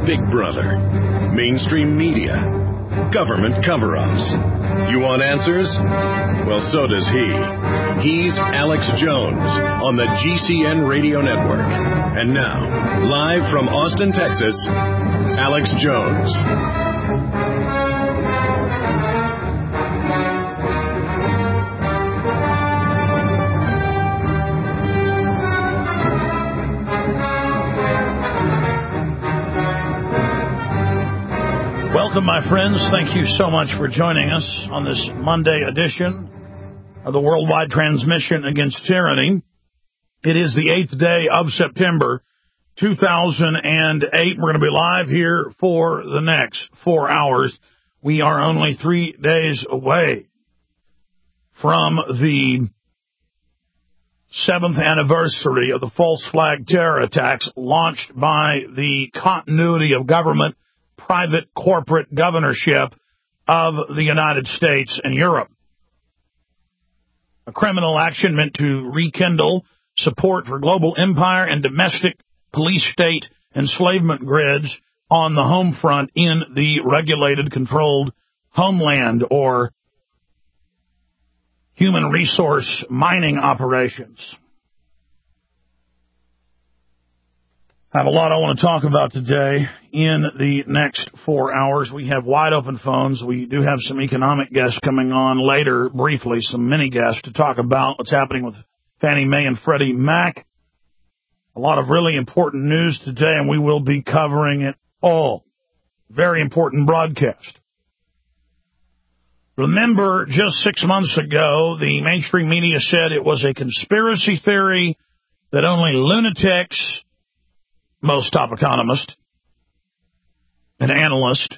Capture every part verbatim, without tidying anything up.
Big Brother, mainstream media, government cover-ups. You want answers? Well, so does he. He's Alex Jones on the G C N Radio Network. And now, live from Austin, Texas, Alex Jones. Welcome, my friends. Thank you so much for joining us on this Monday edition of the worldwide transmission against tyranny. It is the eighth day of September, two thousand eight. We're going to be live here for the next four hours. We are only three days away from the seventh anniversary of the false flag terror attacks launched by the continuity of government, private corporate governorship of the United States and Europe. A criminal action meant to rekindle support for global empire and domestic police state enslavement grids on the home front in the regulated, controlled homeland or human resource mining operations. I have a lot I want to talk about today in the next four hours. We have wide open phones. We do have some economic guests coming on later, briefly, some mini guests to talk about what's happening with Fannie Mae and Freddie Mac. A lot of really important news today, and we will be covering it all. Very important broadcast. Remember, just six months ago, the mainstream media said it was a conspiracy theory that only lunatics, most top economists, an analyst,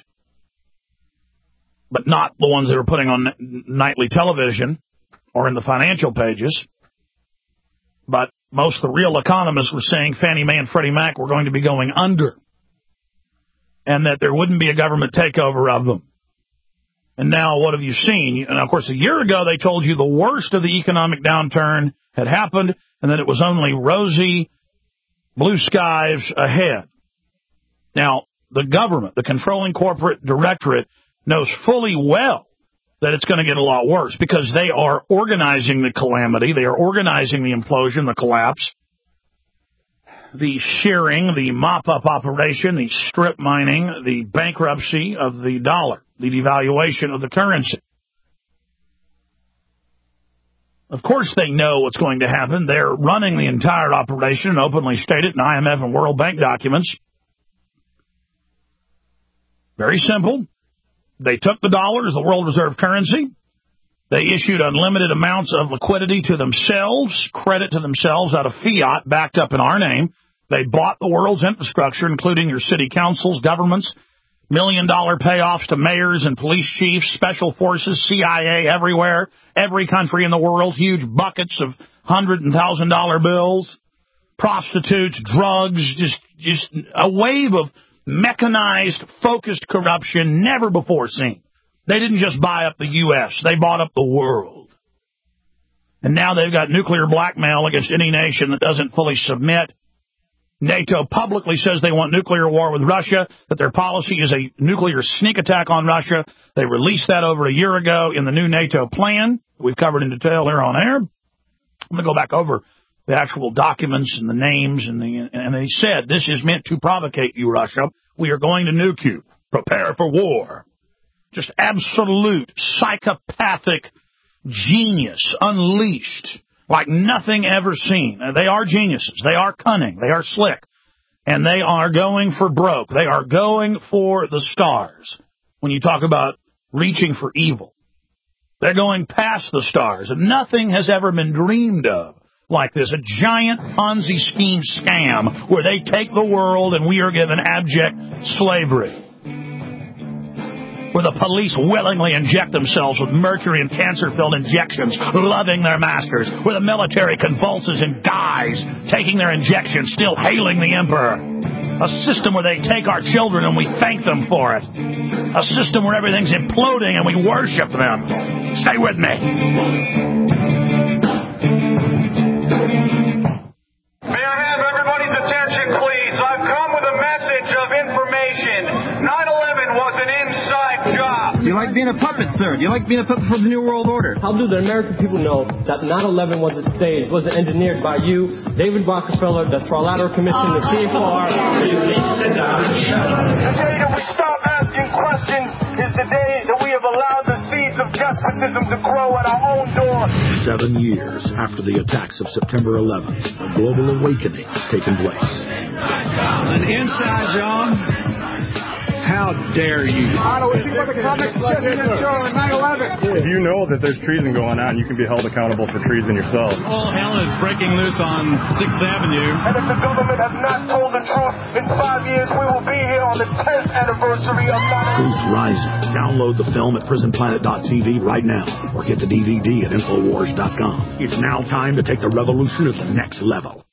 but not the ones that are putting on nightly television or in the financial pages. But most of the real economists were saying Fannie Mae and Freddie Mac were going to be going under and that there wouldn't be a government takeover of them. And now what have you seen? And, of course, a year ago they told you the worst of the economic downturn had happened and that it was only rosy blue skies ahead. Now, the government, the controlling corporate directorate, knows fully well that it's going to get a lot worse because they are organizing the calamity. They are organizing the implosion, the collapse, the shearing, the mop-up operation, the strip mining, the bankruptcy of the dollar, the devaluation of the currency. Of course they know what's going to happen. They're running the entire operation and openly stated in I M F and World Bank documents. Very simple. They took the dollar as the world reserve currency. They issued unlimited amounts of liquidity to themselves, credit to themselves out of fiat backed up in our name. They bought the world's infrastructure, including your city councils, governments, million-dollar payoffs to mayors and police chiefs, special forces, C I A everywhere, every country in the world, huge buckets of one hundred and one thousand dollar bills, prostitutes, drugs, just, just a wave of mechanized, focused corruption never before seen. They didn't just buy up the U S, they bought up the world. And now they've got nuclear blackmail against any nation that doesn't fully submit. NATO publicly says they want nuclear war with Russia, that their policy is a nuclear sneak attack on Russia. They released that over a year ago in the new NATO plan. We've covered in detail here on air. I'm going to go back over the actual documents and the names, and, the, and they said, this is meant to provocate you, Russia. We are going to nuke you. Prepare for war. Just absolute psychopathic genius unleashed like nothing ever seen. They are geniuses. They are cunning. They are slick. And they are going for broke. They are going for the stars when you talk about reaching for evil. They're going past the stars. And nothing has ever been dreamed of like this. A giant Ponzi scheme scam where they take the world and we are given abject slavery, where the police willingly inject themselves with mercury and cancer-filled injections, loving their masters, where the military convulses and dies, taking their injections, still hailing the emperor. A system where they take our children and we thank them for it. A system where everything's imploding and we worship them. Stay with me. May I have everybody's attention, please? I've come with a message of information. a puppet, sir? Do you like being a puppet for the New World Order? How do the American people know that nine eleven was a stage, was engineered by you, David Rockefeller, the Trilateral Commission, the C F R? Sit down and shut up. The day that we stop asking questions is the day that we have allowed the seeds of despotism to grow at our own door. Seven years after the attacks of September eleventh, a global awakening has taken place. An inside job? How dare you? If you know that there's treason going on, you can be held accountable for treason yourself. All hell is breaking loose on sixth Avenue. And if the government has not told the truth, in five years we will be here on the tenth anniversary of nine eleven. Truth Rising. Download the film at prison planet dot t v right now or get the D V D at infowars dot com. It's now time to take the revolution to the next level.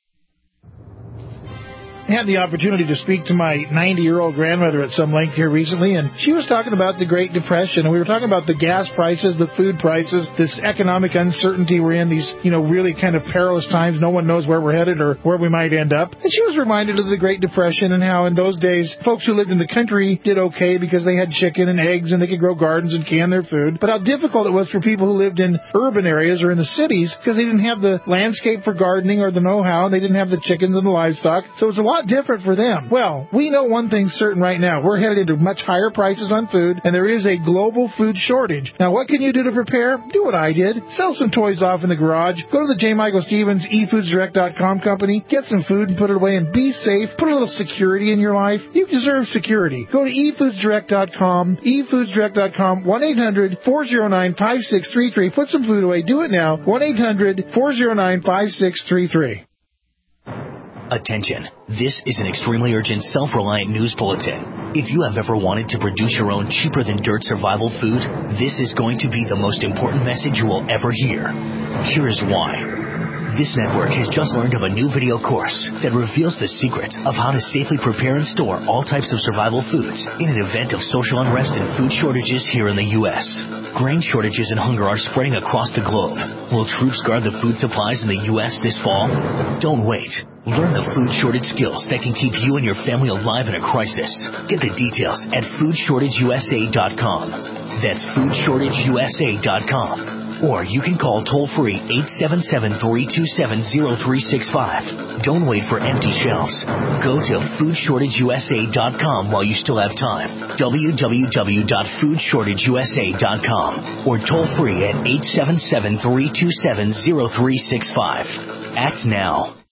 I had the opportunity to speak to my ninety-year-old grandmother at some length here recently, and she was talking about the Great Depression, and we were talking about the gas prices, the food prices, this economic uncertainty we're in, these, you know, really kind of perilous times. No one knows where we're headed or where we might end up. And she was reminded of the Great Depression and how in those days, folks who lived in the country did okay because they had chicken and eggs and they could grow gardens and can their food, but how difficult it was for people who lived in urban areas or in the cities because they didn't have the landscape for gardening or the know-how, and they didn't have the chickens and the livestock. So it was a lot different for them. Well, we know one thing's certain right now. We're headed into much higher prices on food, and there is a global food shortage. Now, what can you do to prepare? Do what I did. Sell some toys off in the garage. Go to the J. Michael Stevens e foods direct dot com company. Get some food and put it away and be safe. Put a little security in your life. You deserve security. Go to e foods direct dot com, e foods direct dot com, one eight hundred four oh nine five six three three. Put some food away. Do it now. one eight hundred four oh nine five six three three. Attention. This is an extremely urgent, self-reliant news bulletin. If you have ever wanted to produce your own cheaper-than-dirt survival food, this is going to be the most important message you will ever hear. Here is why. This network has just learned of a new video course that reveals the secrets of how to safely prepare and store all types of survival foods in an event of social unrest and food shortages here in the U S Grain shortages and hunger are spreading across the globe. Will troops guard the food supplies in the U S this fall? Don't wait. Learn the food shortage skills that can keep you and your family alive in a crisis. Get the details at food shortage u s a dot com. That's food shortage u s a dot com. Or you can call toll-free eight seven seven, three two seven, zero three six five. Don't wait for empty shelves. Go to food shortage u s a dot com while you still have time. w w w dot food shortage u s a dot com. Or toll-free at eight seven seven, three two seven, zero three six five. Act now.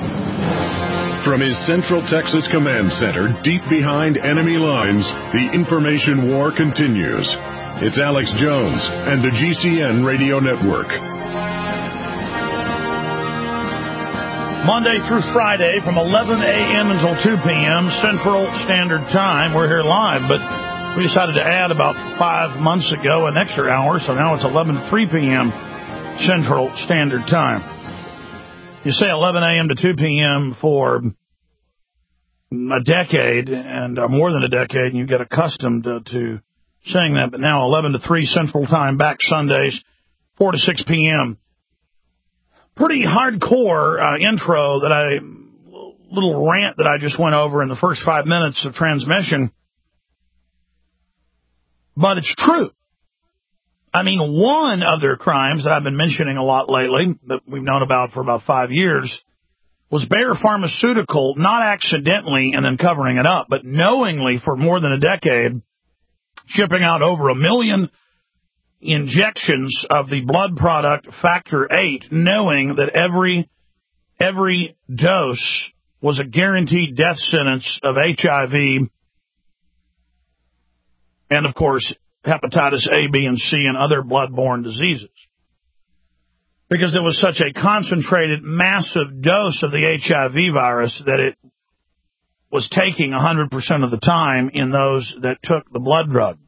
From his Central Texas Command Center, deep behind enemy lines, the information war continues. It's Alex Jones and the G C N Radio Network. Monday through Friday from eleven a.m. until two p.m. Central Standard Time. We're here live, but we decided to add about five months ago an extra hour, so now it's eleven to three p.m. Central Standard Time. You say eleven a.m. to two p.m. for a decade, and uh, more than a decade, and you get accustomed uh, to saying that, but now eleven to three Central Time, back Sundays, four to six p.m. Pretty hardcore uh, intro that I, little rant that I just went over in the first five minutes of transmission. But it's true. I mean, one of their crimes that I've been mentioning a lot lately, that we've known about for about five years, was Bayer Pharmaceutical, not accidentally and then covering it up, but knowingly for more than a decade, shipping out over a million injections of the blood product factor eight, knowing that every every dose was a guaranteed death sentence of H I V and, of course, hepatitis A, B, and C and other bloodborne diseases. Because there was such a concentrated, massive dose of the H I V virus that it was taking one hundred percent of the time in those that took the blood drug.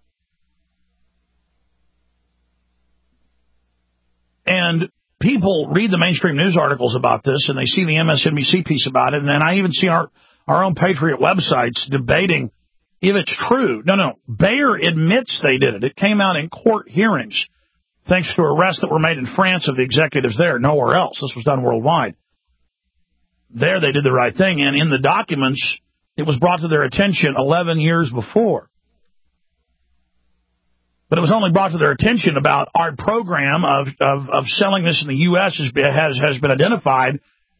And people read the mainstream news articles about this, and they see the M S N B C piece about it, and then I even see our, our own Patriot websites debating if it's true. No, no, Bayer admits they did it. It came out in court hearings, thanks to arrests that were made in France of the executives there, nowhere else. This was done worldwide. There they did the right thing, and in the documents, it was brought to their attention eleven years before. But it was only brought to their attention about our program of, of, of selling this in the U S has been, has, has been identified,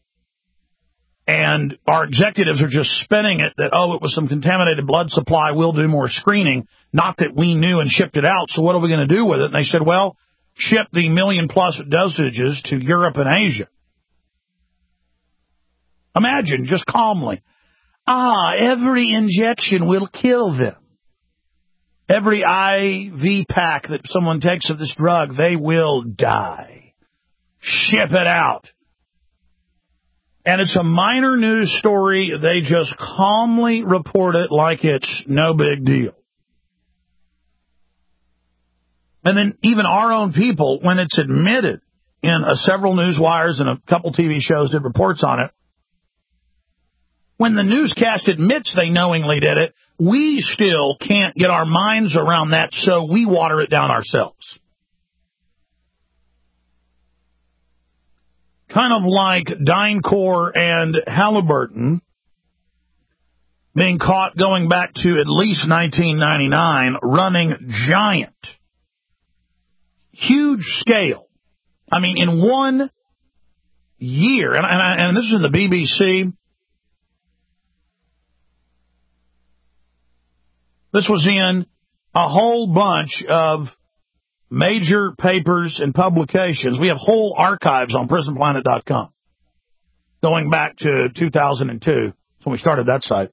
and our executives are just spinning it that, oh, it was some contaminated blood supply, we'll do more screening, not that we knew and shipped it out, so what are we going to do with it? And they said, well, ship the million-plus dosages to Europe and Asia. Imagine, just calmly, ah, every injection will kill them. Every I V pack that someone takes of this drug, they will die. Ship it out. And it's a minor news story. They just calmly report it like it's no big deal. And then even our own people, when it's admitted in a several news wires and a couple T V shows did reports on it, when the newscast admits they knowingly did it, we still can't get our minds around that, so we water it down ourselves. Kind of like DynCorp and Halliburton being caught going back to at least nineteen ninety-nine, running giant, huge scale. I mean, in one year, and, and, and this is in the B B C, this was in a whole bunch of major papers and publications. We have whole archives on prison planet dot com going back to two thousand two. That's when we started that site.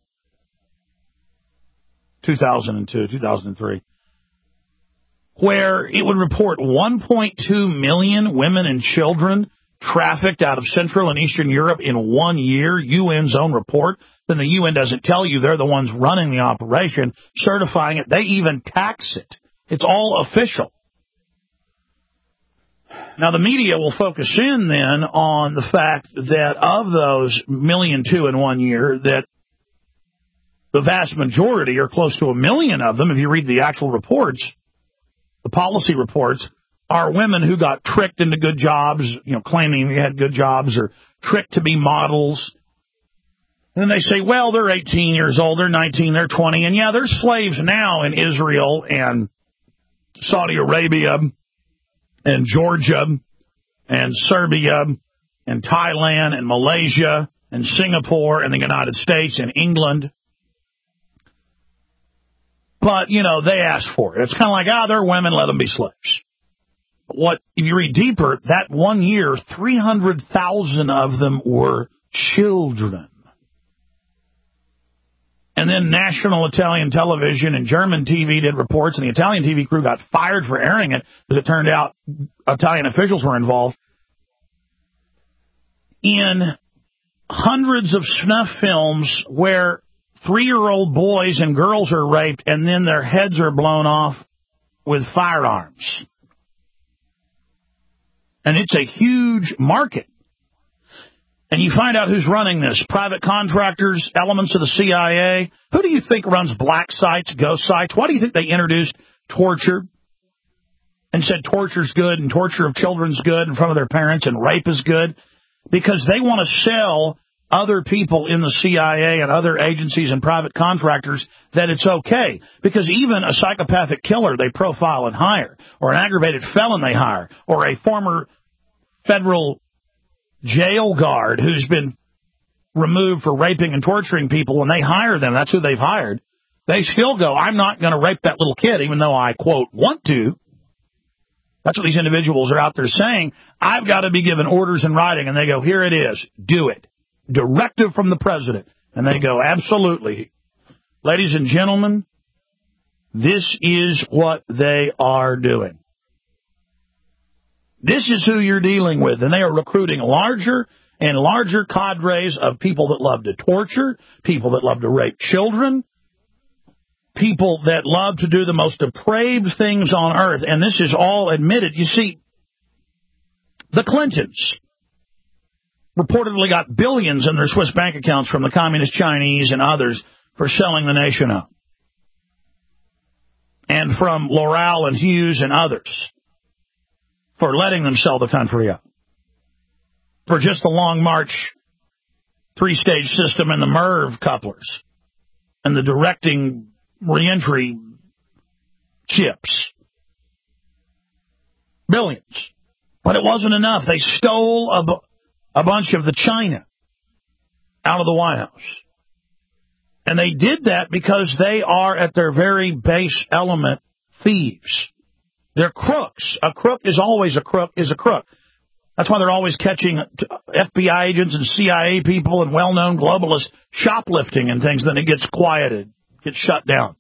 two thousand two, two thousand three. Where it would report one point two million women and children trafficked out of Central and Eastern Europe in one year, U N's own report. Then the U N doesn't tell you they're the ones running the operation, certifying it. They even tax it. It's all official. Now, the media will focus in then on the fact that of those million two in one year, that the vast majority, or close to a million of them, if you read the actual reports, the policy reports, are women who got tricked into good jobs, you know, claiming they had good jobs, or tricked to be models. And then they say, well, they're eighteen years old, they're nineteen, they're twenty, and yeah, there's slaves now in Israel and Saudi Arabia and Georgia and Serbia and Thailand and Malaysia and Singapore and the United States and England. But, you know, they asked for it. It's kind of like, ah, they're women, let them be slaves. But what, if you read deeper, that one year, three hundred thousand of them were children. And then national Italian television and German T V did reports, and the Italian T V crew got fired for airing it, because it turned out Italian officials were involved. In hundreds of snuff films where three-year-old boys and girls are raped, and then their heads are blown off with firearms. And it's a huge market. And you find out who's running this. Private contractors, elements of the C I A. Who do you think runs black sites, ghost sites? Why do you think they introduced torture and said torture's good and torture of children's good in front of their parents and rape is good? Because they want to sell other people in the C I A and other agencies and private contractors that it's okay. Because even a psychopathic killer they profile and hire, or an aggravated felon they hire, or a former federal jail guard who's been removed for raping and torturing people, and they hire them, that's who they've hired, they still go, I'm not going to rape that little kid, even though I, quote, want to. That's what these individuals are out there saying. I've got to be given orders in writing, and they go, here it is, do it. Directive from the president. And they go, absolutely. Ladies and gentlemen, this is what they are doing. This is who you're dealing with, and they are recruiting larger and larger cadres of people that love to torture, people that love to rape children, people that love to do the most depraved things on earth, and this is all admitted. You see, the Clintons reportedly got billions in their Swiss bank accounts from the communist Chinese and others for selling the nation out, and from Loral and Hughes and others for letting them sell the country out, for just the Long March three-stage system and the MERV couplers and the directing reentry chips Billions. But it wasn't enough. They stole a, bu- a bunch of the China out of the White House. And they did that because they are, at their very base element, thieves. They're crooks. A crook is always a crook is a crook. That's why they're always catching F B I agents and C I A people and well-known globalists shoplifting and things. Then it gets quieted, gets shut down.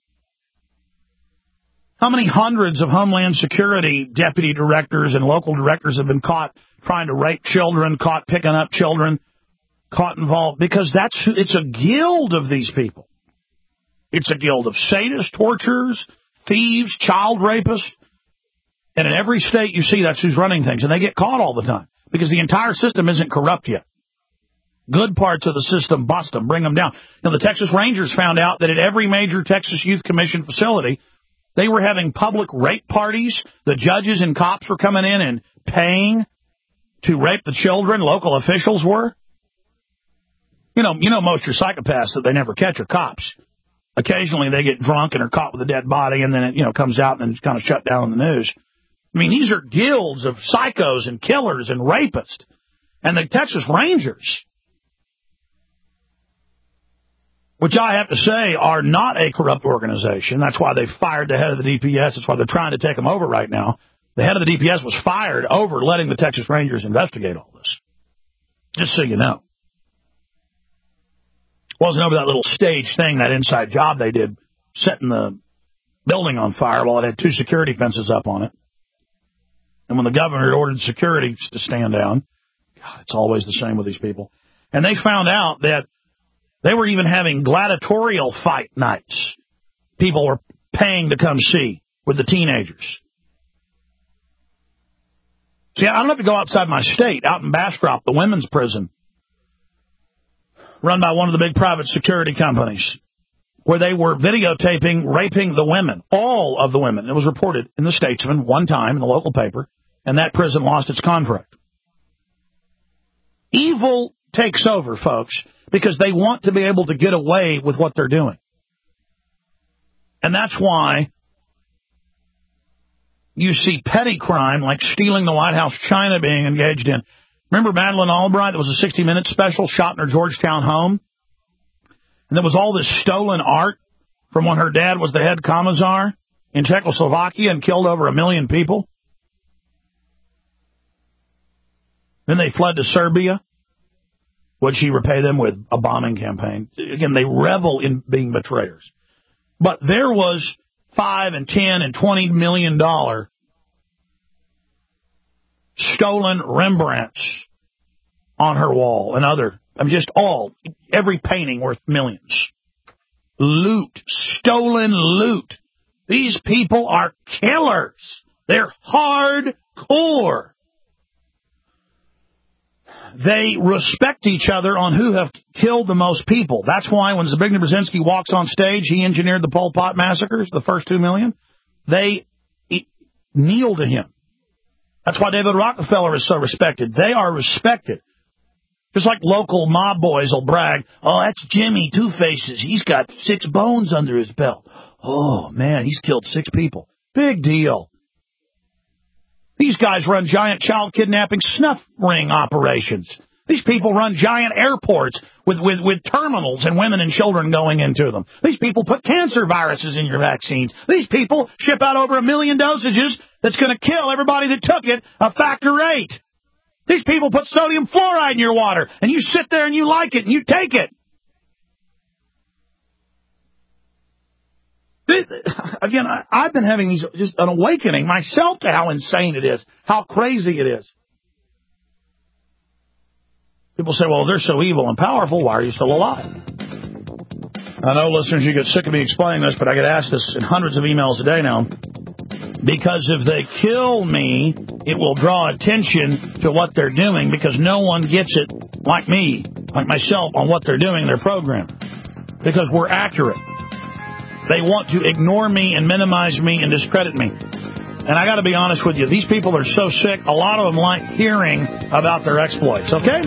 How many hundreds of Homeland Security deputy directors and local directors have been caught trying to rape children, caught picking up children, caught involved? Because that's it's a guild of these people. It's a guild of sadists, torturers, thieves, child rapists. And in every state you see, that's who's running things. And they get caught all the time because the entire system isn't corrupt yet. Good parts of the system bust them, bring them down. You know, the Texas Rangers found out that at every major Texas Youth Commission facility, they were having public rape parties. The judges and cops were coming in and paying to rape the children. Local officials were. You know, you know most are psychopaths that they never catch are cops. Occasionally they get drunk and are caught with a dead body, and then it, you know, comes out and then it's kind of shut down in the news. I mean, these are guilds of psychos and killers and rapists. And the Texas Rangers, which I have to say are not a corrupt organization. That's why they fired the head of the D P S. That's why they're trying to take them over right now. The head of the D P S was fired over letting the Texas Rangers investigate all this. Just so you know. Wasn't over that little stage thing, that inside job they did, setting the building on fire while it had two security fences up on it. And when the governor ordered security to stand down, God, it's always the same with these people. And they found out that they were even having gladiatorial fight nights. People were paying to come see with the teenagers. See, I don't have to go outside my state. Out in Bastrop, the women's prison, run by one of the big private security companies, where they were videotaping, raping the women, all of the women. It was reported in the Statesman one time in the local paper, and that prison lost its contract. Evil takes over, folks, because they want to be able to get away with what they're doing. And that's why you see petty crime like stealing the White House china being engaged in. Remember Madeleine Albright? There was a sixty minutes special shot in her Georgetown home. And there was all this stolen art from when her dad was the head commissar in Czechoslovakia and killed over a million people. Then they fled to Serbia. Would she repay them with a bombing campaign? Again, they revel in being betrayers. But there was five and ten and twenty million dollar stolen Rembrandts on her wall and other, I mean, just all, every painting worth millions. Loot, stolen loot. These people are killers. They're hardcore. They respect each other on who have killed the most people. That's why when Zbigniew Brzezinski walks on stage, he engineered the Pol Pot massacres, the first two million. They kneel to him. That's why David Rockefeller is so respected. They are respected. Just like local mob boys will brag, oh, that's Jimmy Two-Faces. He's got six bones under his belt. Oh, man, he's killed six people. Big deal. These guys run giant child kidnapping snuff ring operations. These people run giant airports with, with, with terminals and women and children going into them. These people put cancer viruses in your vaccines. These people ship out over a million dosages that's going to kill everybody that took it a factor eight. These people put sodium fluoride in your water, and you sit there and you like it and you take it. Again, I, I've been having these, just an awakening myself to how insane it is, how crazy it is. People say, well, they're so evil and powerful, why are you still alive? I know, listeners, you get sick of me explaining this, but I get asked this in hundreds of emails a day now. Because if they kill me, it will draw attention to what they're doing, because no one gets it like me, like myself, on what they're doing, their program. Because we're accurate. They want to ignore me and minimize me and discredit me. And I got to be honest with you, these people are so sick, a lot of them like hearing about their exploits, okay?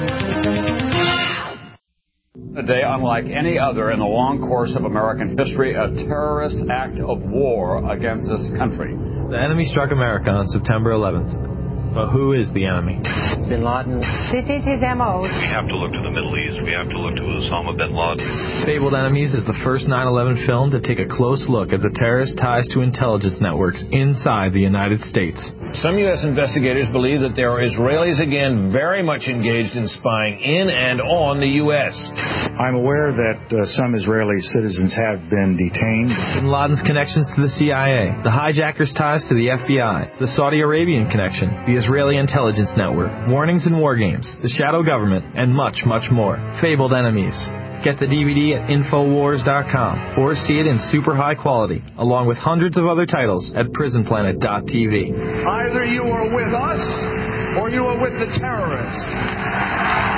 A day unlike any other in the long course of American history, a terrorist act of war against this country. The enemy struck America on September eleventh. But who is the enemy? Bin Laden. This is his M O. We have to look to the Middle East. We have to look to Osama bin Laden. Fabled Enemies is the first nine eleven film to take a close look at the terrorist ties to intelligence networks inside the United States. Some U S investigators believe that there are Israelis again very much engaged in spying in and on the U S. I'm aware that uh, some Israeli citizens have been detained. Bin Laden's connections to the C I A, the hijackers' ties to the F B I, the Saudi Arabian connection, the Israeli intelligence network, warnings and war games, the shadow government, and much, much more. Fabled Enemies. Get the D V D at Infowars dot com or see it in super high quality, along with hundreds of other titles at Prison Planet dot T V. Either you are with us or you are with the terrorists.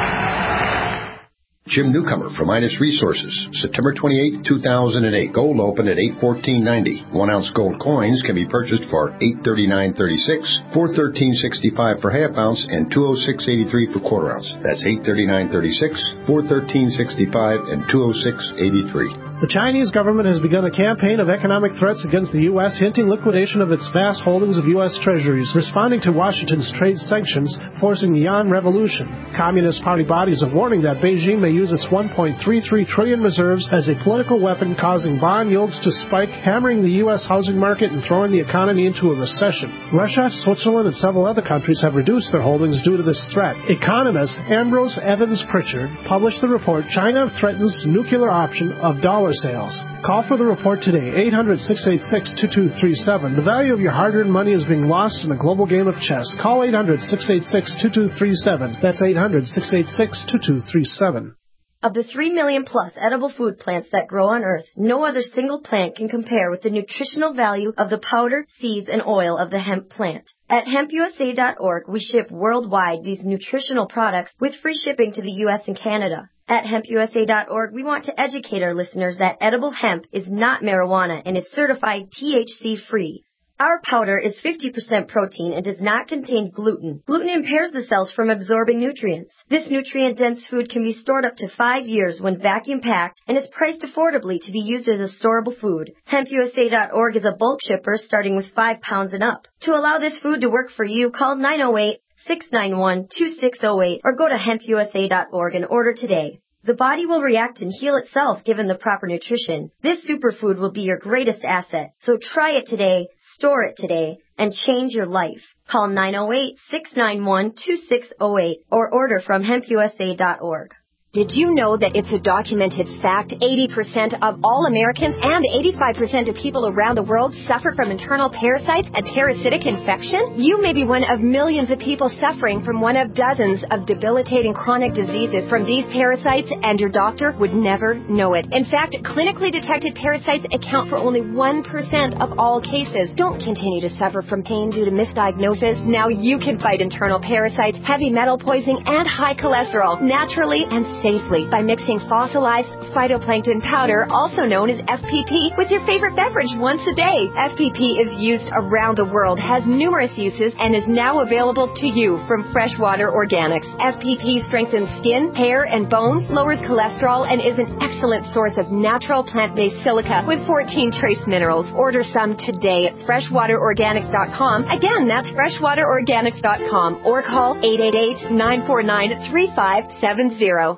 Jim Newcomer from Midas Resources, September twenty-eighth, two thousand eight. Gold open at eight fourteen ninety. One ounce gold coins can be purchased for eight thirty-nine thirty-six, four thirteen sixty-five for half ounce, and two oh six eighty-three for quarter ounce. That's eight thirty-nine thirty-six, four thirteen sixty-five, and two oh six eighty-three. The Chinese government has begun a campaign of economic threats against the U S, hinting liquidation of its vast holdings of U S treasuries, responding to Washington's trade sanctions, forcing the yuan revolution. Communist Party bodies are warning that Beijing may use its one point three three trillion reserves as a political weapon, causing bond yields to spike, hammering the U S housing market and throwing the economy into a recession. Russia, Switzerland, and several other countries have reduced their holdings due to this threat. Economist Ambrose Evans Pritchard published the report, China Threatens Nuclear Option of Dollar Sales. Call for the report today, eight hundred, six eight six, two two three seven. The value of your hard-earned money is being lost in a global game of chess. Call eight hundred, six eight six, two two three seven. That's eight hundred, six eight six, two two three seven. Of the three million plus edible food plants that grow on Earth, no other single plant can compare with the nutritional value of the powder, seeds, and oil of the hemp plant. At hemp U S A dot org, we ship worldwide these nutritional products with free shipping to the U S and Canada. At hemp U S A dot org, we want to educate our listeners that edible hemp is not marijuana and is certified T H C-free. Our powder is fifty percent protein and does not contain gluten. Gluten impairs the cells from absorbing nutrients. This nutrient-dense food can be stored up to five years when vacuum-packed and is priced affordably to be used as a storable food. hemp U S A dot org is a bulk shipper starting with five pounds and up. To allow this food to work for you, call nine oh eight, six nine one, two six oh eight or go to hemp U S A dot org and order today. The body will react and heal itself given the proper nutrition. This superfood will be your greatest asset. So try it today, store it today, and change your life. Call nine oh eight, six nine one, two six oh eight or order from hemp U S A dot org. Did you know that it's a documented fact eighty percent of all Americans and eighty-five percent of people around the world suffer from internal parasites and parasitic infection? You may be one of millions of people suffering from one of dozens of debilitating chronic diseases from these parasites, and your doctor would never know it. In fact, clinically detected parasites account for only one percent of all cases. Don't continue to suffer from pain due to misdiagnosis. Now you can fight internal parasites, heavy metal poisoning, and high cholesterol naturally and safely by mixing fossilized phytoplankton powder, also known as F P P, with your favorite beverage once a day. F P P is used around the world, has numerous uses, and is now available to you from Freshwater Organics. F P P strengthens skin, hair, and bones, lowers cholesterol, and is an excellent source of natural plant-based silica with fourteen trace minerals. Order some today at freshwater organics dot com. Again, that's freshwater organics dot com or call eight eight eight, nine four nine, three five seven zero.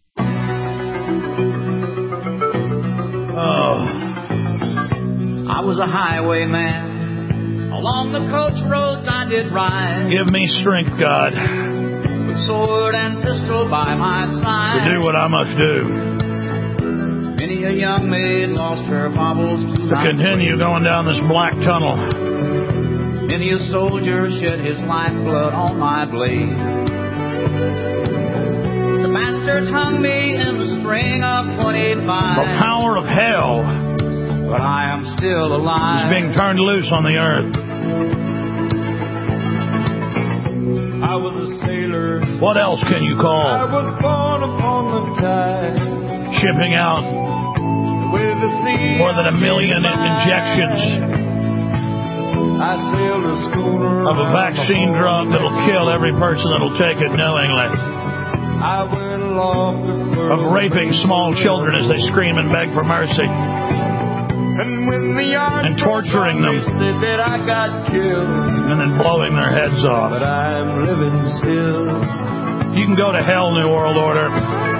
Oh, I was a highwayman. Along the coach roads I did ride. Give me strength, God, with sword and pistol by my side, to do what I must do. Many a young maid lost her baubles to continue going down this black tunnel. Many a soldier shed his lifeblood on my blade. The bastards hung me in the spring of twenty-five. The power of hell, but I am still alive, is being turned loose on the earth. I was a sailor. What else can you call? I was born upon the tide, shipping out with the sea more than a million injections I sailed a schooner of a vaccine drug that'll kill every person that'll take it knowingly. I went along the of raping small children as they scream and beg for mercy. And when the and torturing them, they said I got killed, and then blowing their heads off. but I'm living still. You can go to hell, New World Order.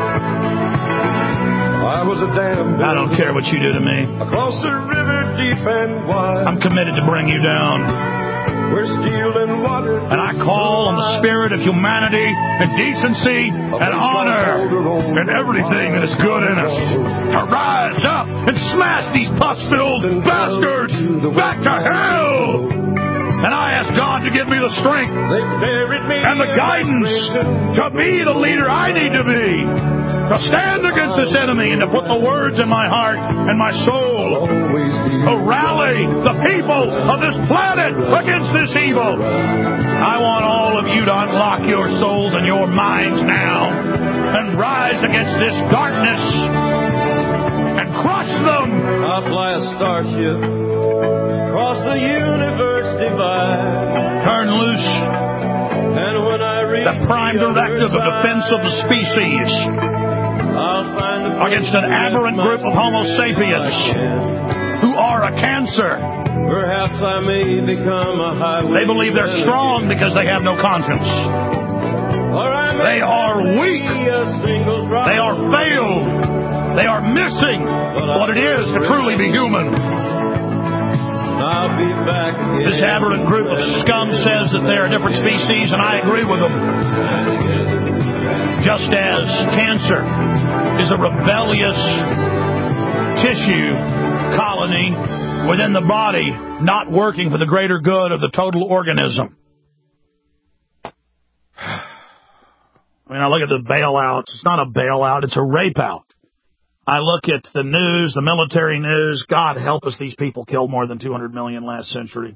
I was a damn I don't care what you do to me. across the river deep and wide. I'm committed to bring you down. Where steel and water. And I call on the spirit of humanity and decency and honor and everything that is good in us to rise up and smash these pus-filled bastards back to hell. And I ask God to give me the strength and the guidance to be the leader I need to be, to stand against this enemy and to put the words in my heart and my soul, to rally the people of this planet against this evil. I want all of you to unlock your souls and your minds now and rise against this darkness and crush them. I'll fly a starship across the universe divide. Turn loose And when I reach the prime directive of defense of the species I'll find a against an aberrant group of Homo sapiens who are a cancer. Perhaps I may become a highway. They believe they're strong because they have no conscience. They are weak. They are failed. They are missing what it is to truly be human. I'll be back again. This aberrant group of scum says that they are a different species, and I agree with them. Just as cancer is a rebellious tissue colony within the body, not working for the greater good of the total organism. I mean, I look at the bailouts. It's not a bailout. It's a rape out. I look at the news, the military news. God help us, these people killed more than two hundred million last century.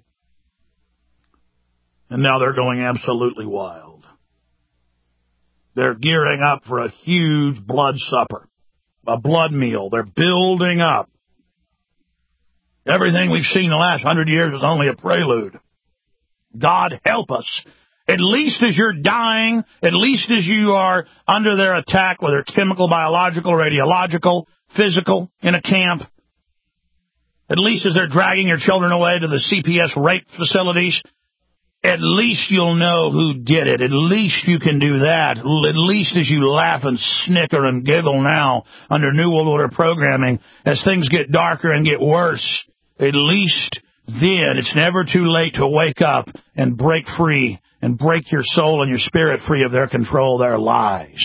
And now they're going absolutely wild. They're gearing up for a huge blood supper, a blood meal. They're building up. Everything we've seen the last hundred years is only a prelude. God help us. At least as you're dying, at least as you are under their attack, whether it's chemical, biological, radiological, physical, in a camp, at least as they're dragging your children away to the C P S rape facilities, at least you'll know who did it. At least you can do that. At least as you laugh and snicker and giggle now under New World Order programming, as things get darker and get worse, at least then it's never too late to wake up and break free and break your soul and your spirit free of their control, their lies.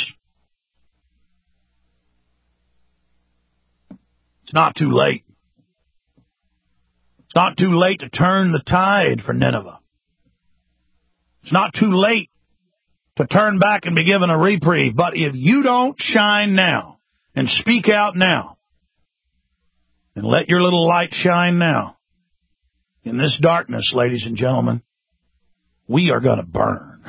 It's not too late. It's not too late to turn the tide for Nineveh. It's not too late to turn back and be given a reprieve. But if you don't shine now and speak out now and let your little light shine now, in this darkness, ladies and gentlemen, we are going to burn.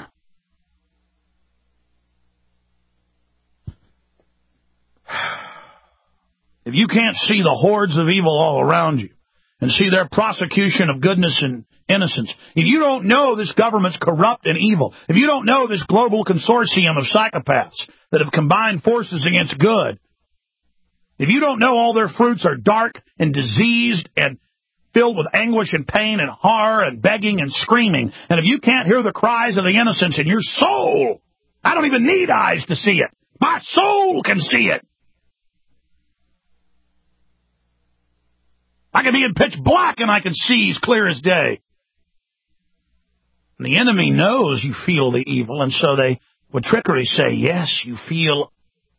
If you can't see the hordes of evil all around you and see their prosecution of goodness and innocence, if you don't know this government's corrupt and evil, if you don't know this global consortium of psychopaths that have combined forces against good, if you don't know all their fruits are dark and diseased and filled with anguish and pain and horror and begging and screaming, and if you can't hear the cries of the innocents in your soul, I don't even need eyes to see it. My soul can see it. I can be in pitch black and I can see as clear as day. And the enemy knows you feel the evil, and so they, with trickery, say, yes, you feel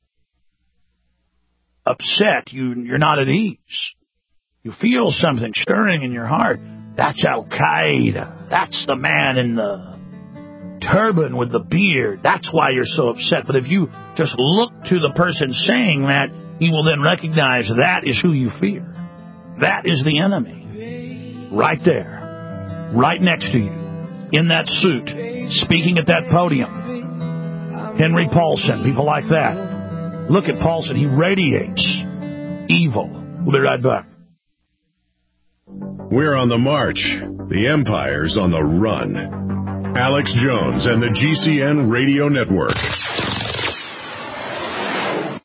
upset. You, you're not at ease. You feel something stirring in your heart. That's Al-Qaeda. That's the man in the turban with the beard. That's why you're so upset. But if you just look to the person saying that, you will then recognize that is who you fear. That is the enemy. Right there. Right next to you. In that suit. Speaking at that podium. Henry Paulson. People like that. Look at Paulson. He radiates evil. We'll be right back. We're on the march. The empire's on the run. Alex Jones and the G C N Radio Network.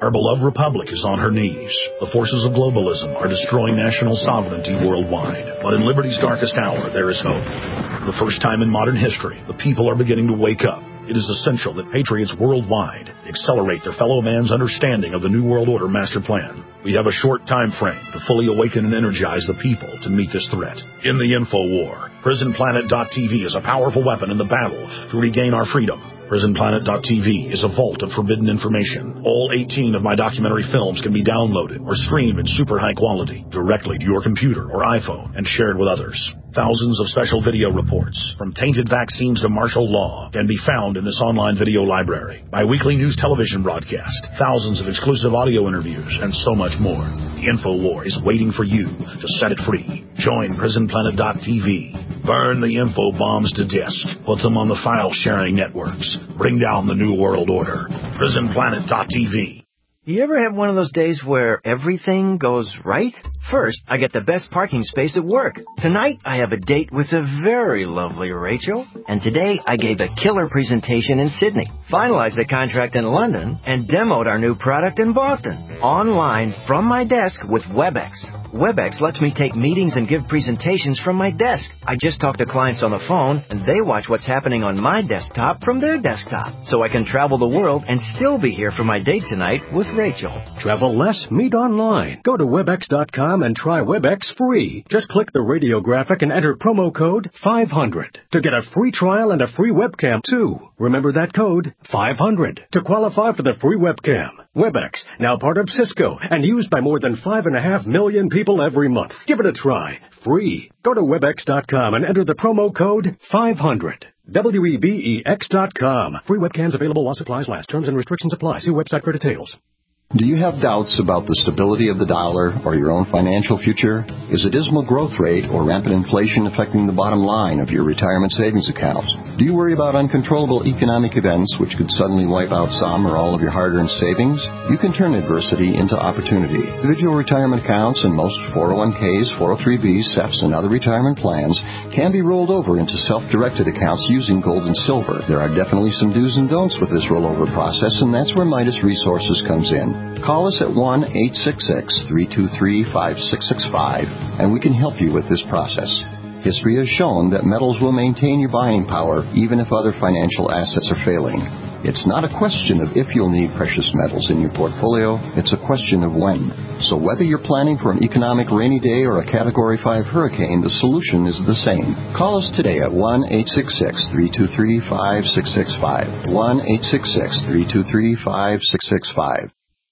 Our beloved republic is on her knees. The forces of globalism are destroying national sovereignty worldwide. But in liberty's darkest hour, there is hope. For the first time in modern history, the people are beginning to wake up. It is essential that patriots worldwide accelerate their fellow man's understanding of the New World Order master plan. We have a short time frame to fully awaken and energize the people to meet this threat. In the info war, prison planet dot t v is a powerful weapon in the battle to regain our freedom. prison planet dot t v is a vault of forbidden information. All eighteen of my documentary films can be downloaded or streamed in super high quality directly to your computer or iPhone and shared with others. Thousands of special video reports, from tainted vaccines to martial law, can be found in this online video library. My weekly news television broadcast, thousands of exclusive audio interviews, and so much more. The InfoWar is waiting for you to set it free. Join prison planet dot t v. Burn the info bombs to disk. Put them on the file-sharing networks. Bring down the New World Order. prison planet dot t v. You ever have one of those days where everything goes right? First, I get the best parking space at work. Tonight, I have a date with a very lovely Rachel. And today, I gave a killer presentation in Sydney, finalized the contract in London, and demoed our new product in Boston. Online, from my desk with WebEx. WebEx lets me take meetings and give presentations from my desk. I just talk to clients on the phone, and they watch what's happening on my desktop from their desktop. So I can travel the world and still be here for my date tonight with Rachel. Travel less, meet online. Go to webex dot com and try WebEx free. Just click the radio graphic and enter promo code five hundred to get a free trial and a free webcam too. Remember that code, five hundred, to qualify for the free webcam. WebEx, now part of Cisco and used by more than five and a half million people every month. Give it a try. Free. Go to webex dot com and enter the promo code five hundred. W E B E X dot com. Free webcams available while supplies last. Terms and restrictions apply. See website for details. Do you have doubts about the stability of the dollar or your own financial future? Is a dismal growth rate or rampant inflation affecting the bottom line of your retirement savings accounts? Do you worry about uncontrollable economic events which could suddenly wipe out some or all of your hard-earned savings? You can turn adversity into opportunity. Individual retirement accounts and most four oh one k's, four oh three b's, S E Fs, and other retirement plans can be rolled over into self-directed accounts using gold and silver. There are definitely some do's and don'ts with this rollover process, and that's where Midas Resources comes in. Call us at one eight six six, three two three, five six six five, and we can help you with this process. History has shown that metals will maintain your buying power even if other financial assets are failing. It's not a question of if you'll need precious metals in your portfolio, it's a question of when. So whether you're planning for an economic rainy day or a Category five hurricane, the solution is the same. Call us today at one eight six six, three two three, five six six five, one eight six six, three two three, five six six five.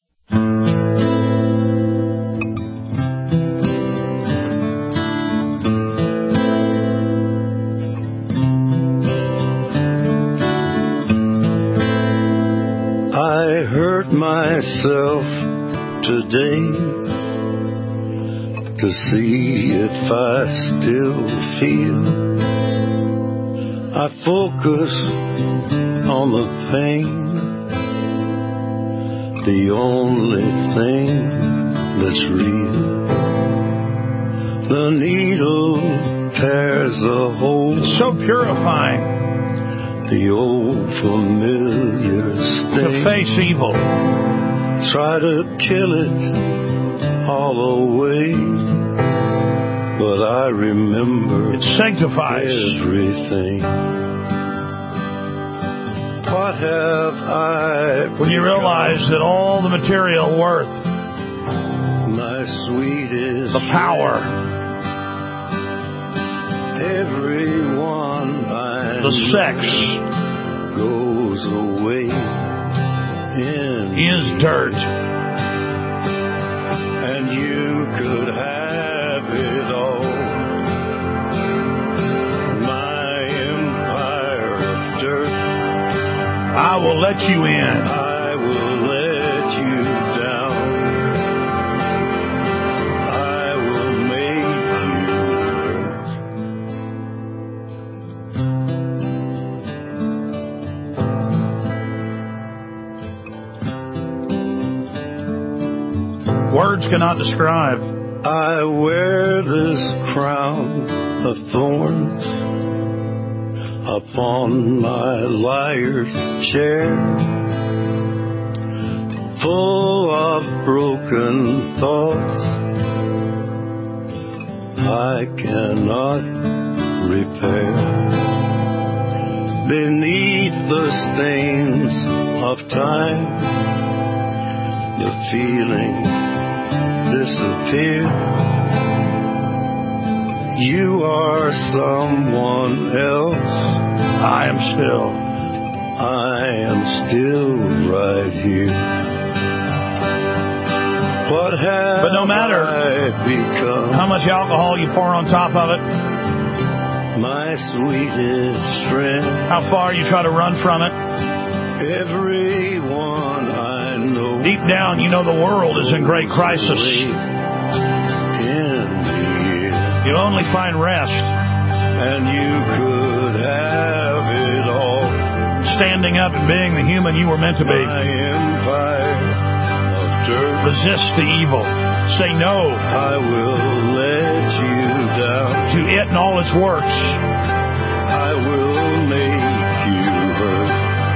I hurt myself today to see if I still feel. I focus on the pain, the only thing that's real. The needle tears the hole. It's so purifying. The old familiar sting. To face evil. Try to kill it all away, but I remember it sanctifies everything. What have I when you realize that all the material worth, my sweetest, the power, everyone the sex goes away is dirt, and you could have it all. My empire of dirt, I will let you in. I will let you down. I will make Words cannot describe. I wear this crown of thorns upon my liar's chair, full of broken thoughts I cannot repair. Beneath the stains of time, the feeling disappeared. You are someone else. I am still. I am still right here. What have but no matter I become? How much alcohol you pour on top of it, my sweetest friend, how far you try to run from it, everyone I know, deep down you know the world is in great crisis. You only find rest, and you could have it all, standing up and being the human you were meant to be. My empire of dirt. Resist the evil. Say no. I will let you down. To it and all its works. I will make you hurt.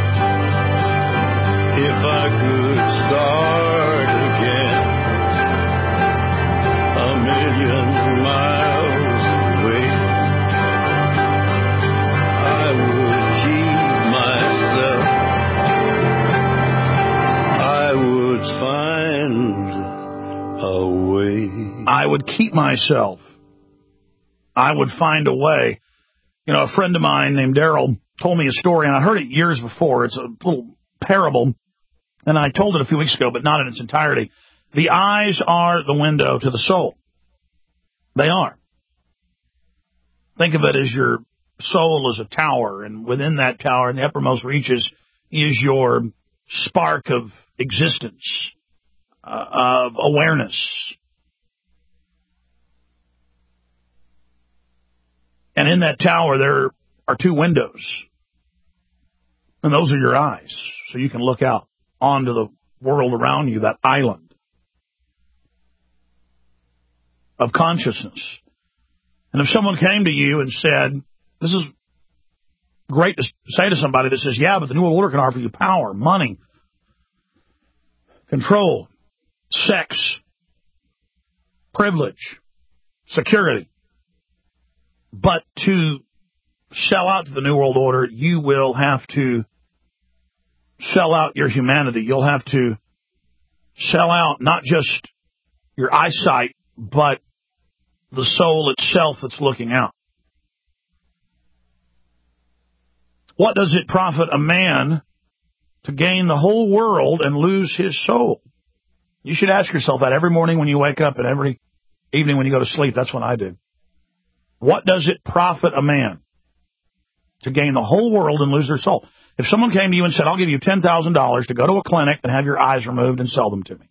If I could start again, a million miles away, I would keep myself. I would find a way. I would keep myself. I would find a way. You know, a friend of mine named Daryl told me a story, and I heard it years before. It's a little parable, and I told it a few weeks ago, but not in its entirety. The eyes are the window to the soul. They are. Think of it as your soul as a tower, and within that tower, in the uppermost reaches, is your spark of existence, uh, of awareness. And in that tower, there are two windows. And those are your eyes. So you can look out onto the world around you, that island of consciousness. And if someone came to you and said, this is great to say to somebody that says, yeah, but the New World Order can offer you power, money, control, sex, privilege, security. But to sell out to the New World Order, you will have to sell out your humanity. You'll have to sell out not just your eyesight, but the soul itself that's looking out. What does it profit a man to gain the whole world and lose his soul? You should ask yourself that every morning when you wake up and every evening when you go to sleep. That's what I do. What does it profit a man to gain the whole world and lose their soul? If someone came to you and said, I'll give you ten thousand dollars to go to a clinic and have your eyes removed and sell them to me,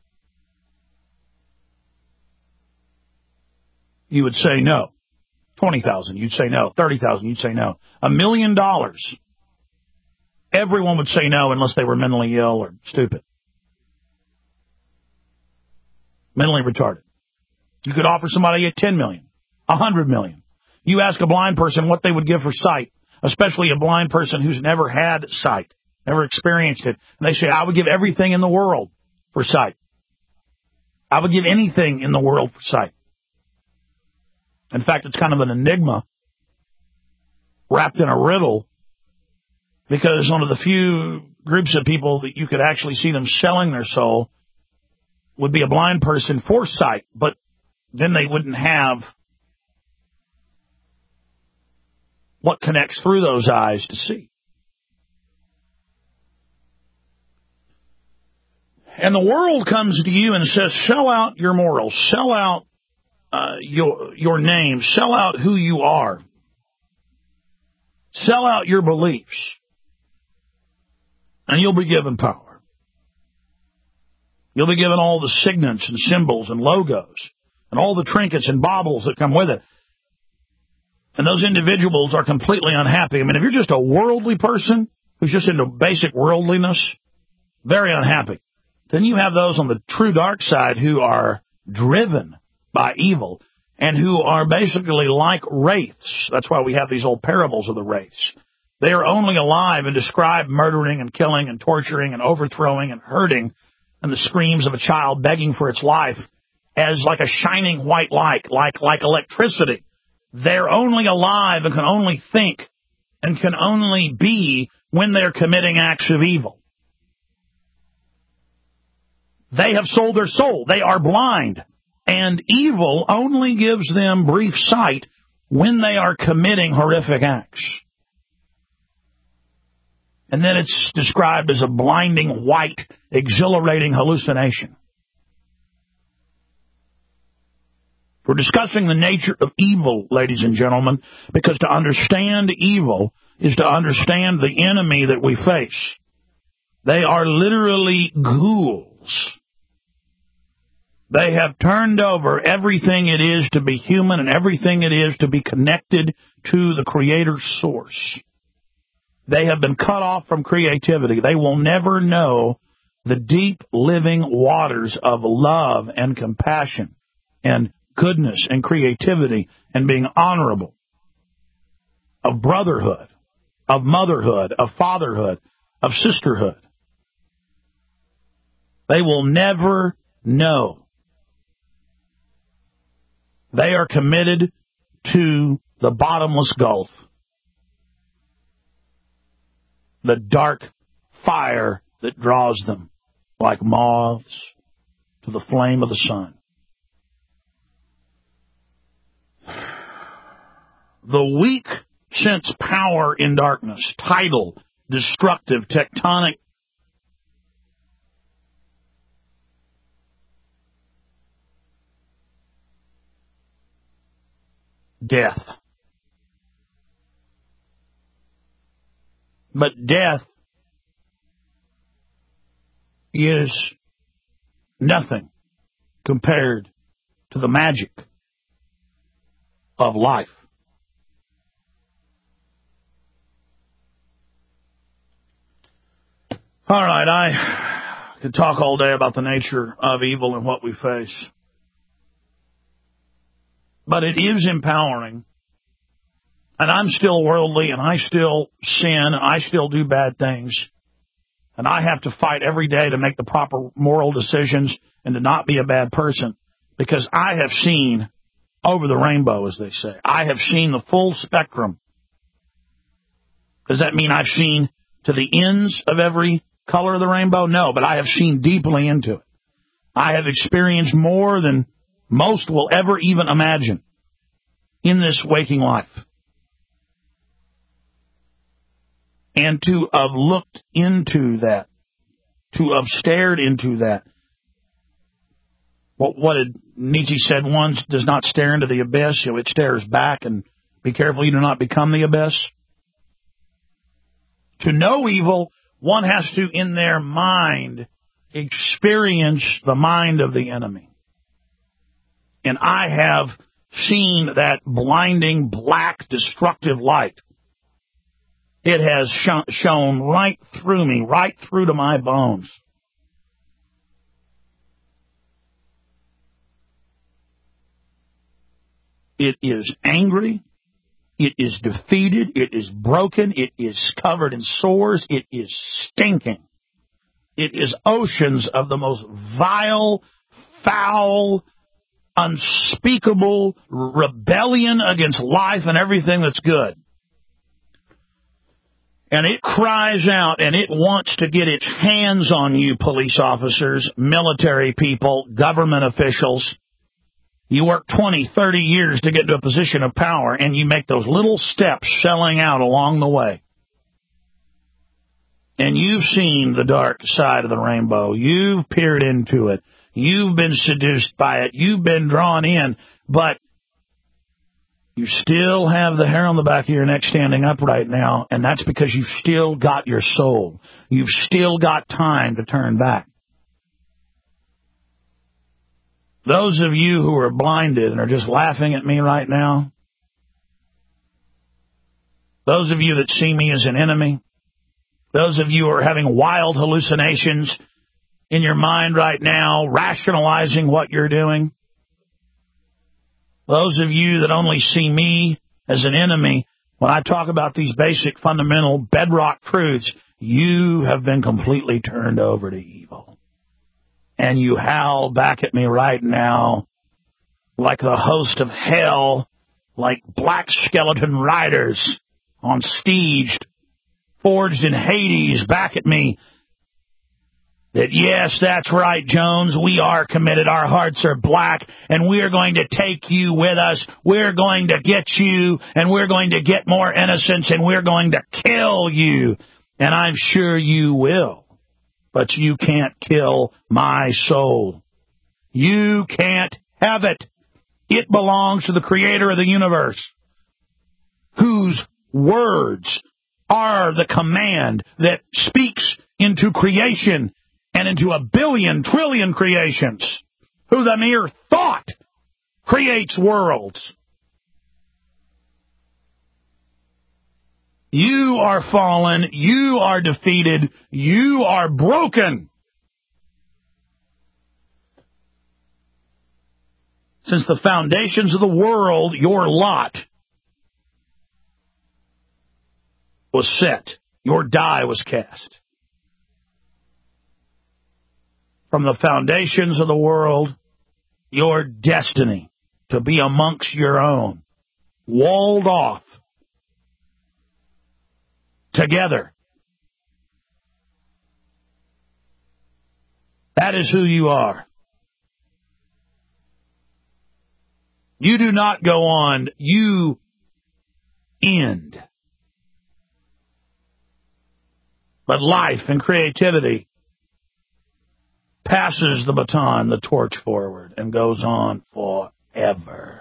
you would say no. twenty thousand dollars, you'd say no. thirty thousand dollars, you'd say no. A million dollars, everyone would say no unless they were mentally ill or stupid. Mentally retarded. You could offer somebody at ten million dollars, one hundred million dollars. You ask a blind person what they would give for sight, especially a blind person who's never had sight, never experienced it. And they say, I would give everything in the world for sight. I would give anything in the world for sight. In fact, it's kind of an enigma wrapped in a riddle, because one of the few groups of people that you could actually see them selling their soul would be a blind person for sight, but then they wouldn't have what connects through those eyes to see. And the world comes to you and says, sell out your morals, sell out uh, your your name, sell out who you are, sell out your beliefs, and you'll be given power. You'll be given all the signets and symbols and logos and all the trinkets and baubles that come with it. And those individuals are completely unhappy. I mean, if you're just a worldly person who's just into basic worldliness, very unhappy. Then you have those on the true dark side who are driven by evil and who are basically like wraiths. That's why we have these old parables of the wraiths. They are only alive and describe murdering and killing and torturing and overthrowing and hurting and the screams of a child begging for its life as like a shining white light, like, like electricity. They're only alive and can only think and can only be when they're committing acts of evil. They have sold their soul. They are blind. And evil only gives them brief sight when they are committing horrific acts. And then it's described as a blinding, white, exhilarating hallucination. We're discussing the nature of evil, ladies and gentlemen, because to understand evil is to understand the enemy that we face. They are literally ghouls. They have turned over everything it is to be human and everything it is to be connected to the Creator's source. They have been cut off from creativity. They will never know the deep living waters of love and compassion and goodness and creativity and being honorable, of brotherhood, of motherhood, of fatherhood, of sisterhood. They will never know. They are committed to the bottomless gulf, the dark fire that draws them like moths to the flame of the sun. The weak sense power in darkness, tidal, destructive, tectonic, death. But death is nothing compared to the magic of life. All right, I could talk all day about the nature of evil and what we face. But it is empowering. And I'm still worldly, and I still sin, and I still do bad things. And I have to fight every day to make the proper moral decisions and to not be a bad person. Because I have seen over the rainbow, as they say. I have seen the full spectrum. Does that mean I've seen to the ends of every color of the rainbow? No, but I have seen deeply into it. I have experienced more than most will ever even imagine in this waking life. And to have looked into that, to have stared into that. What, what did Nietzsche said once, does not stare into the abyss, you know, it stares back, and be careful you do not become the abyss. To know evil, one has to, in their mind, experience the mind of the enemy. And I have seen that blinding, black, destructive light. It has sh- shone right through me, right through to my bones. It is angry. It is defeated. It is broken. It is covered in sores. It is stinking. It is oceans of the most vile, foul, unspeakable rebellion against life and everything that's good. And it cries out and it wants to get its hands on you, police officers, military people, government officials. You work twenty, thirty years to get to a position of power, and you make those little steps selling out along the way. And you've seen the dark side of the rainbow. You've peered into it. You've been seduced by it. You've been drawn in. But you still have the hair on the back of your neck standing up right now, and that's because you've still got your soul. You've still got time to turn back. Those of you who are blinded and are just laughing at me right now, those of you that see me as an enemy, those of you who are having wild hallucinations in your mind right now, rationalizing what you're doing, those of you that only see me as an enemy, when I talk about these basic, fundamental, bedrock truths, you have been completely turned over to evil. and you howl back at me right now like the host of hell, like black skeleton riders on stage, forged in Hades, back at me, that yes, that's right, Jones, we are committed, our hearts are black, and we're going to take you with us, we're going to get you, and we're going to get more innocents, and we're going to kill you, and I'm sure you will, but you can't kill my soul. You can't have it. It belongs to the creator of the universe, whose words are the command that speaks into creation and into a billion, trillion creations, who the mere thought creates worlds. You are fallen, you are defeated, you are broken. Since the foundations of the world, your lot was set. Your die was cast. From the foundations of the world, your destiny to be amongst your own, walled off, together. That is who you are. You do not go on, you end. But life and creativity passes the baton, the torch forward, and goes on forever.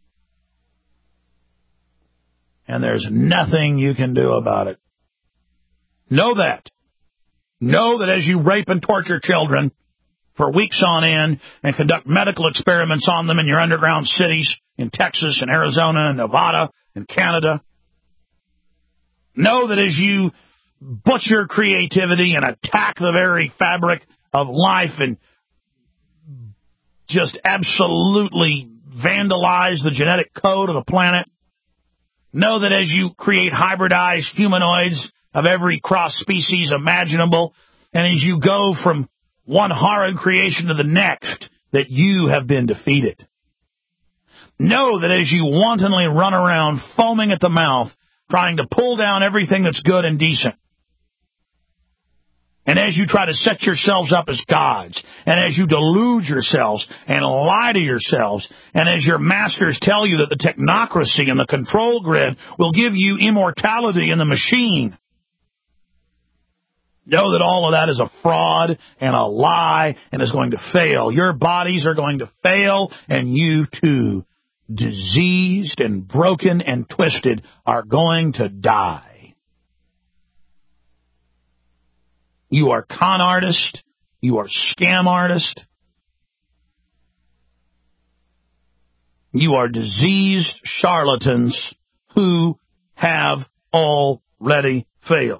And there's nothing you can do about it. Know that. Know that as you rape and torture children for weeks on end and conduct medical experiments on them in your underground cities in Texas and Arizona and Nevada and Canada, know that as you butcher creativity and attack the very fabric of life and just absolutely vandalize the genetic code of the planet, know that as you create hybridized humanoids of every cross species imaginable, and as you go from one horrid creation to the next, that you have been defeated. Know that as you wantonly run around foaming at the mouth, trying to pull down everything that's good and decent, and as you try to set yourselves up as gods, and as you delude yourselves and lie to yourselves, and as your masters tell you that the technocracy and the control grid will give you immortality in the machine, know that all of that is a fraud and a lie and is going to fail. Your bodies are going to fail, and you too, diseased and broken and twisted, are going to die. You are con artist. You are scam artist. You are diseased charlatans who have already failed.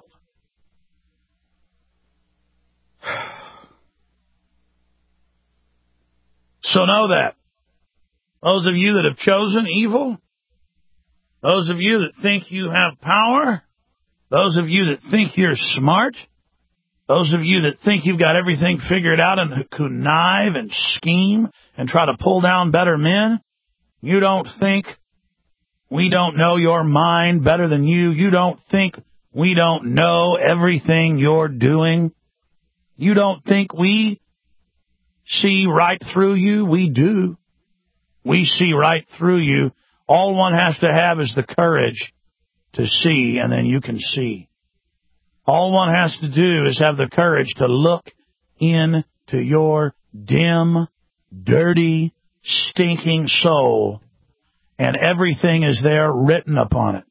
So know that. Those of you that have chosen evil, those of you that think you have power, those of you that think you're smart, those of you that think you've got everything figured out and who connive and scheme and try to pull down better men, you don't think we don't know your mind better than you. You don't think we don't know everything you're doing. You don't think we see right through you. We do. We see right through you. All one has to have is the courage to see, and then you can see. All one has to do is have the courage to look into your dim, dirty, stinking soul, and everything is there written upon it.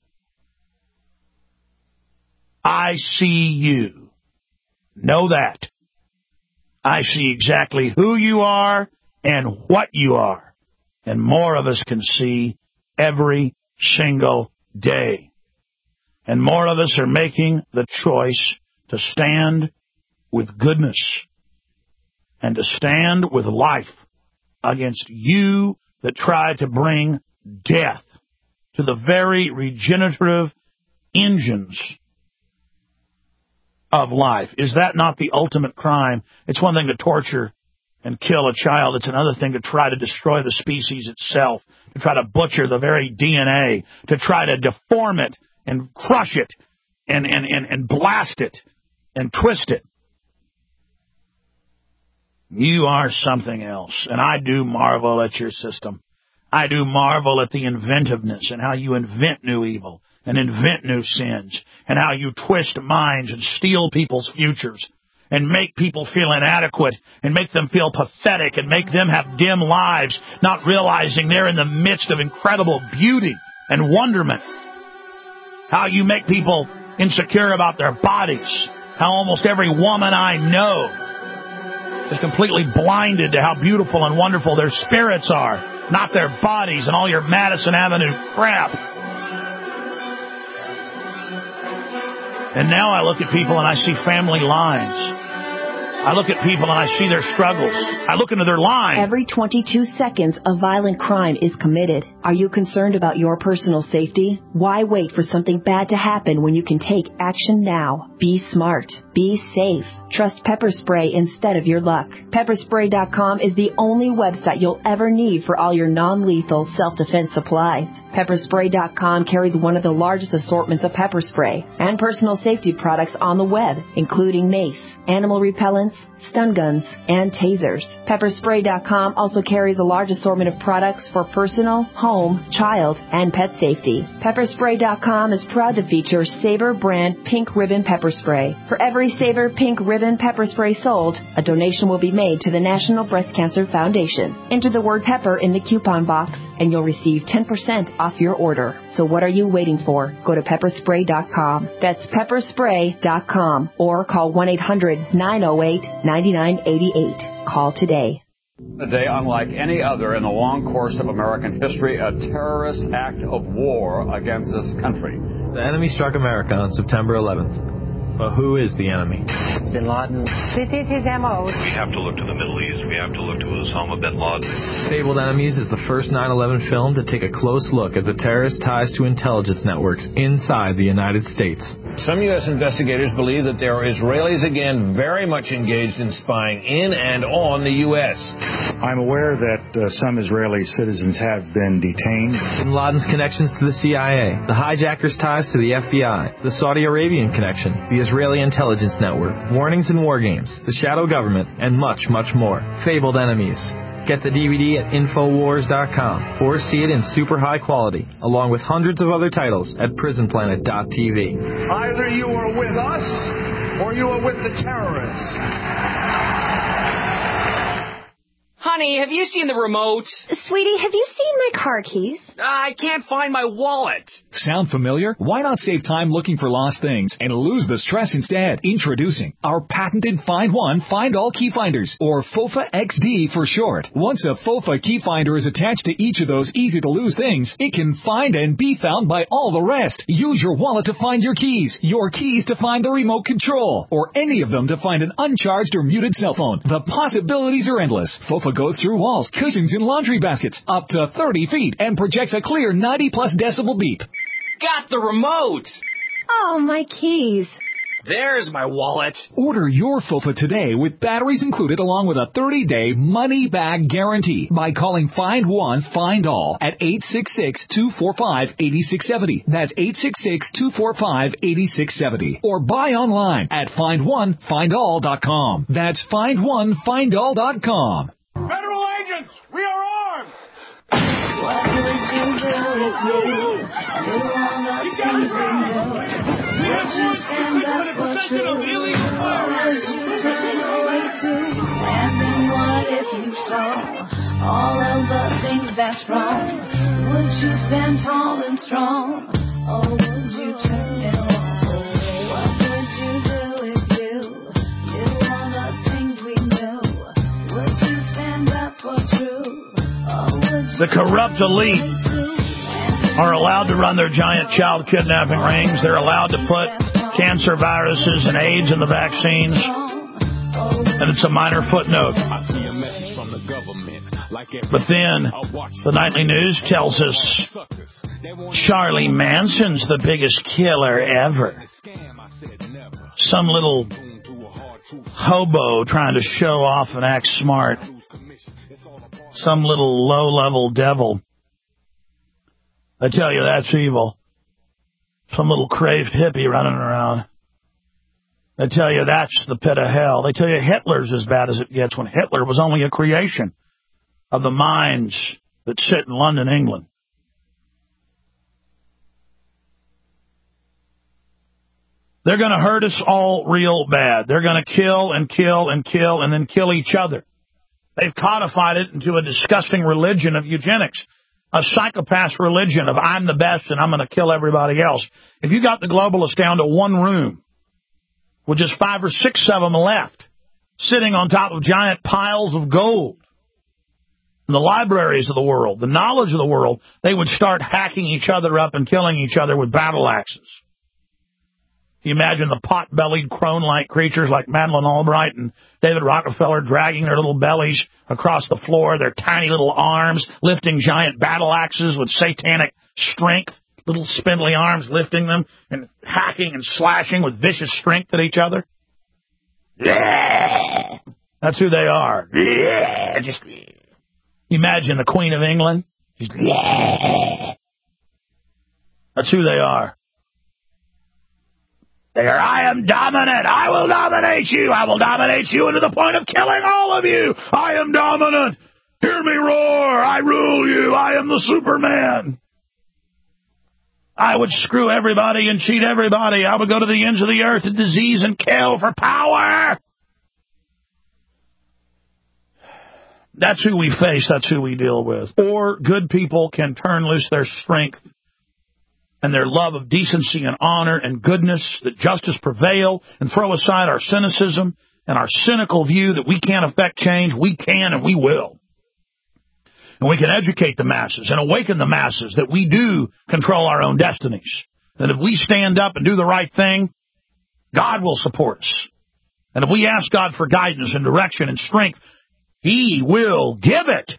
I see you. Know that. I see exactly who you are and what you are. And more of us can see every single day. And more of us are making the choice to stand with goodness and to stand with life against you that try to bring death to the very regenerative engines of life. Is that not the ultimate crime? It's one thing to torture and kill a child. It's another thing to try to destroy the species itself, to try to butcher the very D N A, to try to deform it and crush it and, and, and, and blast it and twist it. You are something else, and I do marvel at your system. I do marvel at the inventiveness and how you invent new evil and invent new sins and how you twist minds and steal people's futures and make people feel inadequate and make them feel pathetic and make them have dim lives, not realizing they're in the midst of incredible beauty and wonderment. How you make people insecure about their bodies. How almost every woman I know is completely blinded to how beautiful and wonderful their spirits are, not their bodies and all your Madison Avenue crap. And now I look at people and I see family lines. I look at people and I see their struggles. I look into their lives. Every twenty-two seconds, a violent crime is committed. Are you concerned about your personal safety? Why wait for something bad to happen when you can take action now? Be smart. Be safe. Trust Pepper Spray instead of your luck. Pepper Spray dot com is the only website you'll ever need for all your non-lethal self-defense supplies. Pepper Spray dot com carries one of the largest assortments of pepper spray and personal safety products on the web, including mace, animal repellents, stun guns, and tasers. Pepper Spray dot com also carries a large assortment of products for personal, home, child, and pet safety. Pepper Spray dot com is proud to feature Sabre brand Pink Ribbon Pepper Spray. For every Sabre Pink Ribbon Pepper Spray sold, a donation will be made to the National Breast Cancer Foundation. Enter the word pepper in the coupon box, and you'll receive ten percent off your order. So what are you waiting for? Go to Pepper Spray dot com. That's Pepper Spray dot com or call one eight hundred nine oh eight nine nine eight eight. Call today. A day unlike any other in the long course of American history, a terrorist act of war against this country. The enemy struck America on September eleventh. But who is the enemy? Bin Laden. This is his M O. We have to look to the Middle East. We have to look to Osama bin Laden. Fabled Enemies is the first nine eleven film to take a close look at the terrorist ties to intelligence networks inside the United States. Some U S investigators believe that there are Israelis again very much engaged in spying in and on the U S. I'm aware that uh, some Israeli citizens have been detained. Bin Laden's connections to the C I A, the hijackers' ties to the F B I, the Saudi Arabian connection, the Israeli intelligence network, warnings and war games, the shadow government, and much, much more. Fabled Enemies. Get the D V D at Infowars dot com or see it in super high quality, along with hundreds of other titles at Prison Planet dot T V. Either you are with us or you are with the terrorists. Honey, have you seen the remote? Sweetie, have you seen my car keys? I can't find my wallet. Sound familiar? Why not save time looking for lost things and lose the stress instead? Introducing our patented Find One, Find All Key Finders, or FOFA X D for short. Once a FOFA key finder is attached to each of those easy-to-lose things, it can find and be found by all the rest. Use your wallet to find your keys, your keys to find the remote control, or any of them to find an uncharged or muted cell phone. The possibilities are endless. FOFA goes through walls, cushions, and laundry baskets up to thirty feet and projects a clear ninety plus decibel beep. Got the remote! Oh, my keys. There's my wallet. Order your FOFA today with batteries included along with a thirty-day money-back guarantee by calling Find One, Find All at eight six six, two four five, eight six seven zero. That's eight six six, two four five, eight six seven zero. Or buy online at find one find all dot com. That's find one find all dot com. Federal agents, we are armed! What would you do if you knew all the things we know? Would you stand up for truth? Or would you turn away too? And then what if you saw all of the things that's wrong? Would you stand tall and strong? Or would you turn and walk away? What would you do if you knew all the things we knew? Would you stand up for truth? The corrupt elite are allowed to run their giant child kidnapping rings. They're allowed to put cancer viruses and AIDS in the vaccines. And it's a minor footnote. But then the nightly news tells us Charlie Manson's the biggest killer ever. Some little hobo trying to show off and act smart. Some little low-level devil. I tell you, that's evil. Some little craved hippie running around. I tell you, that's the pit of hell. They tell you Hitler's as bad as it gets, when Hitler was only a creation of the minds that sit in London, England. They're going to hurt us all real bad. They're going to kill and kill and kill and then kill each other. They've codified it into a disgusting religion of eugenics, a psychopath religion of I'm the best and I'm going to kill everybody else. If you got the globalists down to one room with just five or six of them left, sitting on top of giant piles of gold, in the libraries of the world, the knowledge of the world, they would start hacking each other up and killing each other with battle axes. You imagine the pot-bellied crone-like creatures like Madeleine Albright and David Rockefeller dragging their little bellies across the floor, their tiny little arms, lifting giant battle axes with satanic strength, little spindly arms lifting them and hacking and slashing with vicious strength at each other. Yeah! That's who they are. Yeah! Just imagine the Queen of England. Just, yeah! That's who they are. They are, I am dominant. I will dominate you. I will dominate you into the point of killing all of you. I am dominant. Hear me roar. I rule you. I am the Superman. I would screw everybody and cheat everybody. I would go to the ends of the earth and disease and kill for power. That's who we face. That's who we deal with. Or good people can turn loose their strength and their love of decency and honor and goodness, that justice prevail, and throw aside our cynicism and our cynical view that we can't affect change. We can and we will. And we can educate the masses and awaken the masses that we do control our own destinies. That if we stand up and do the right thing, God will support us. And if we ask God for guidance and direction and strength, He will give it.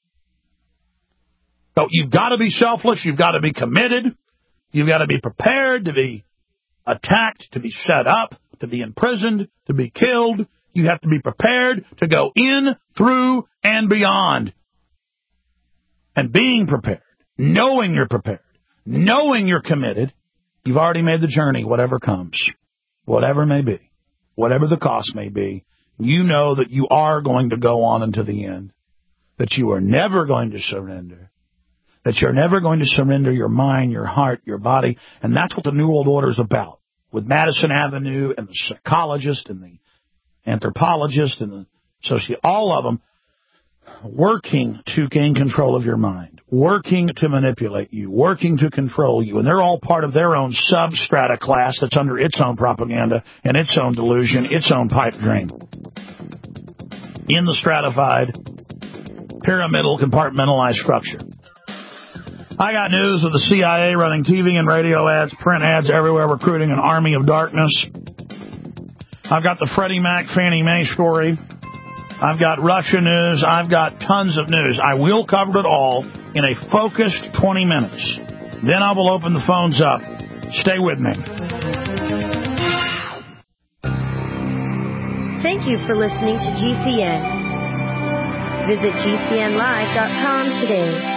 So you've got to be selfless. You've got to be committed. You've got to be prepared to be attacked, to be set up, to be imprisoned, to be killed. You have to be prepared to go in, through, and beyond. And being prepared, knowing you're prepared, knowing you're committed, you've already made the journey, whatever comes, whatever may be, whatever the cost may be. You know that you are going to go on until the end, that you are never going to surrender. That you're never going to surrender your mind, your heart, your body. And that's what the New World Order is about. With Madison Avenue and the psychologist and the anthropologist and the sociologist, all of them working to gain control of your mind, working to manipulate you, working to control you. And they're all part of their own substrata class that's under its own propaganda and its own delusion, its own pipe dream. In the stratified, pyramidal, compartmentalized structure. I got news of the C I A running T V and radio ads, print ads everywhere, recruiting an army of darkness. I've got the Freddie Mac, Fannie Mae story. I've got Russia news. I've got tons of news. I will cover it all in a focused twenty minutes. Then I will open the phones up. Stay with me. Thank you for listening to G C N. Visit G C N live dot com today.